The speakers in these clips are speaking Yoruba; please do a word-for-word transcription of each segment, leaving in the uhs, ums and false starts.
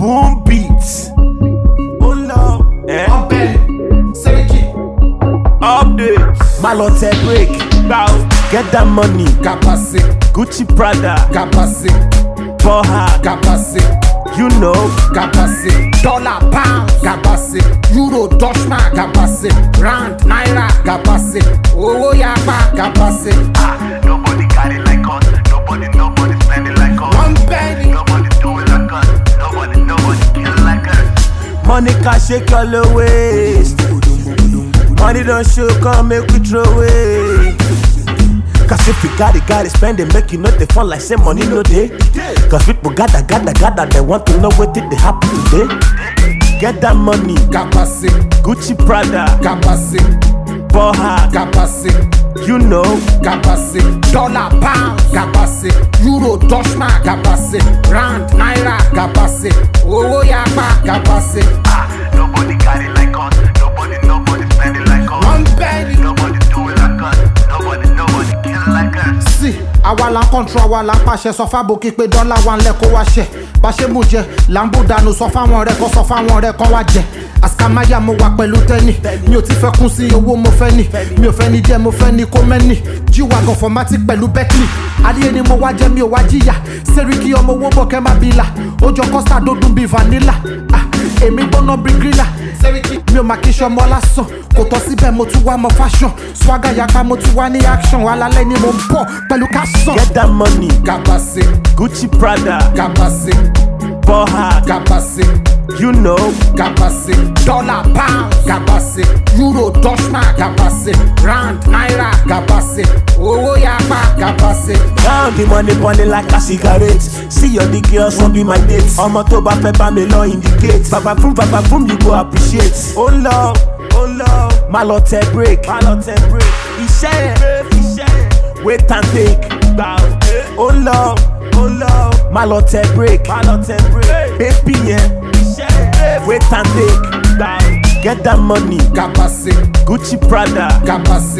Boom beats. Oh no. Eh? Updates. Malote break. Bow. Get that money. Kapase. Gucci Prada. Kapase. Boha. Kapase. You know. Kapase. Dollar, pound. Kapase. Euro, Dutchman. Kapase. Rand, Naira. Kapase. Owo Yapa. Kapase. Ah, nobody got it like us. Nobody, nobody spend it like us. One penny. Nobody do it like us. Nobody, nobody kill it like us. Money can shake your low waist. Money don't show, come make we throw away. Cause if you got it, got it, spend it, make you know they fun like say money no day. Cause people gather, gather, gather, they want to know what did they happen today. Get that money. Kapase. Gucci Prada. Kapase. Boha. Kapase. You know. Kapase. Dollar, pound. Kapase. Euro, Dutchman. Kapase. Rand, Naira. Kapase. Owo Yapa. Kapase. Ah, nobody got it like us. Nobody, nobody spend it like us. One penny. Nobody do it like us. Nobody, nobody kill it like us. Sí, àwa la control, àwa la pàṣẹ, sọ fábòkí pé dọ́là wa ń lẹ̀ kó wá ṣẹ. Bá ṣe mú jẹ, là ń bù dànù, sọ fáwọn ọ̀rẹ́ kan, sọ fáwọn ọ̀rẹ́ kan wá jẹ. Àsìkámáyà mo wà pẹ̀lú tẹ́nì, mi ò ti fẹ́ kún sí owó mo fẹ́ nì, mi ò fẹ́ ní jẹ́ mo fẹ́ ní kó mẹ́nì. G-Wagon formatic pẹ̀lú Bentley, adìyẹ ni mo wá jẹ́ mi ò wá jìyà. Sẹ́ríkì ọmọ owó bọ̀ kẹ́ má bìlà, ó jọ kọ́sà dúdú bíi vanilla. Ah, èmi gbóná bí grilla. Sẹ́ríkì mi ò máa kí ṣọmọ lásán, kò tọ́ síbẹ̀ mo tún wá mọ fashion. Swagger yapa mo tún wá ní action, alálẹ́ ni mo ń bọ̀ pẹ̀lú caption. Get that money. Kapase. Gucci Prada. Kapase. Boha. Kapase. You know. Kapase. Dollar, pound. Kapase. Euro, Dutchman. Kapase. Rand, Naira. Kapase. Owo Yapa. Kapase. Now the money burning like a cigarette. See your the girls won't be my dates. Ọmọ tó bá fẹ́ bá mi lọ indicate. Baba boom, baba boom, you go appreciate. Oh love, oh love. Malote break, malote break. Iṣẹ́ yẹn, iṣẹ́ yẹn. Wait and take. Bow. Oh love, oh love. Malote break, malote break. Baby yẹn. Wait and take. Bow. Get that money. Kapase. Gucci Prada. Kapase.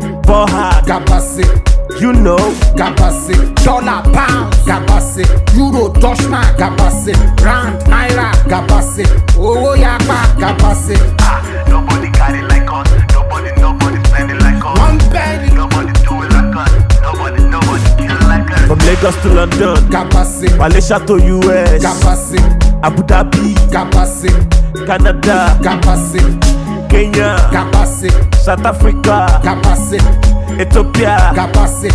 Boha. Kapase. You know. Kapase. Dollar, pound. Kapase. Euro, Dutchman. Kapase. Rand, Naira. Kapase. Owo Yapa. Kapase. Ah, nobody got it like us. Nobody, nobody spend it like us. One penny. Nobody do it like us. Nobody, nobody kill it like us. From Lagos to London. Kapase. Malaysia to U S. Kapase. Abu Dhabi. Kapase. Canada. Kapase. Kenya. Kapase. South Africa. Kapase. Ethiopia. Kapase.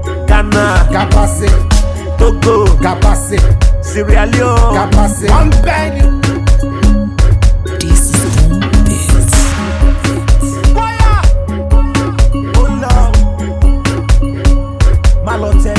Ghana. Kapase. Togo. Kapase. Sierra Leone. Kapase. One penny. This is Boom Beats. Oh Lord. Malote